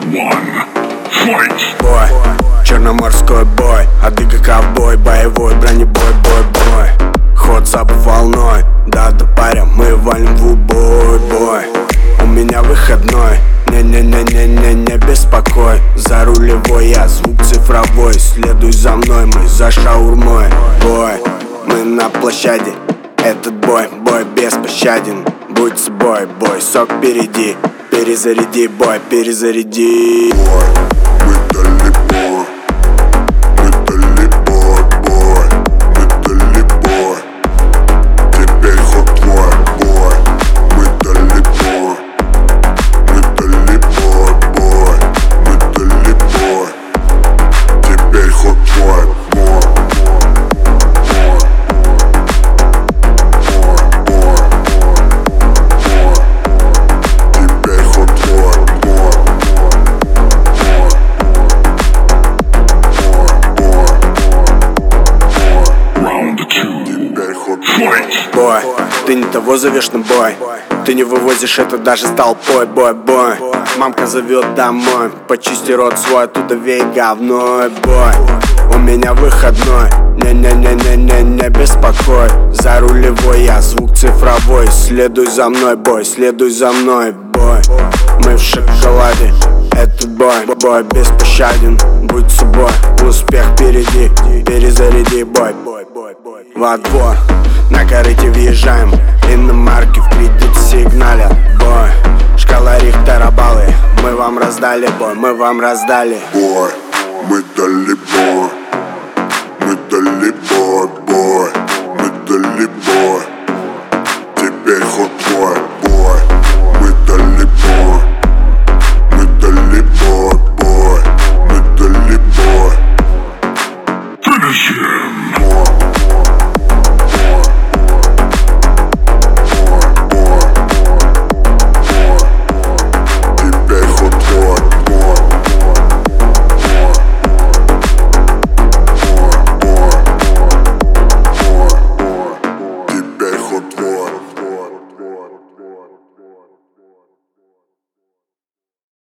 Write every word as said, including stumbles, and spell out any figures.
one, fight! Бой, черноморской бой, адыга ковбой, боевой бронебой, бой, бой. Ход сабы волной, да-да, паря, мы валим в убой, бой. У меня выходной, не-не-не-не-не, не беспокой. За рулевой я, звук цифровой, следуй за мной, мы за шаурмой. Бой, мы на площади, этот бой, бой беспощаден. Будь собой, бой, сок впереди, перезаряди, бой, перезаряди. Бой, мы дали бой, мы дали бой, бой, мы дали бой. Теперь ход твой, бой, мы дали бой, мы дали бой, бой, мы дали бой. Теперь ход твой, бой. Бой, ты не того зовешь на бой, ты не вывозишь это даже с толпой, бой, бой. Мамка зовет домой, почисти рот свой, оттуда вей говной, бой. У меня выходной, не-не-не-не-не, не беспокой. За рулевой я, звук цифровой, следуй за мной, бой, следуй за мной, бой. Мы в шоколаде, этот бой, бой беспощаден. Будь собой, успех впереди, перезаряди, бой. Во двор, на корыте въезжаем, иномарки в кредит сигналят, бой. Шкала Рихтера баллы, мы вам раздали, бой, мы вам раздали. Бой, мы дали